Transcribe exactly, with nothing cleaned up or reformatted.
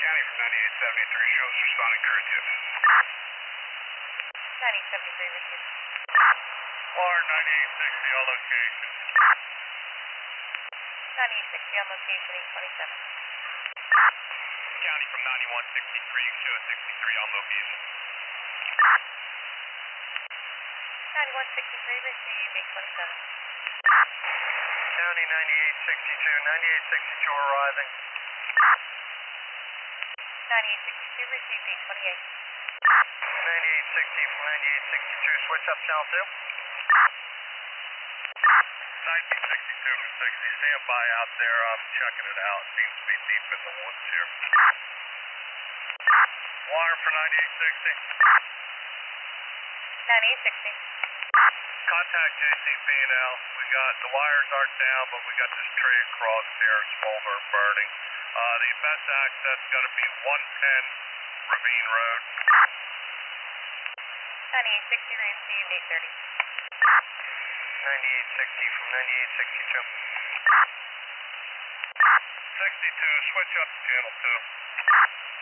County from ninety-eight seventy-three, shows responding curative. ninety-eight seventy-three, received. Wire ninety-eight sixty on location. ninety-eight sixty on location, eight twenty-seven. County from ninety-one sixty-three, show sixty-three on location. ninety-one sixty-three, received, eight twenty-seven. County ninety-eight sixty-two, ninety-eight sixty-two arriving. ninety-eight sixty-two, received, eight twenty-eight. ninety-eight sixty from ninety-eight sixty-two, switch up channel two. nineteen sixty-two from sixty, stand by out there, I'm checking it out. Seems to be deep in the woods here. Wire for ninety-eight sixty. ninety-eight sixty. Contact J C P and L. We got, the wires aren't down, but we got this tree across here, smolder and burning. Uh, the best access is going to be one ten Ravine Road. ninety-eight sixty, received, eight thirty. ninety-eight sixty from ninety-eight sixty-two. sixty-two, switch up to channel two.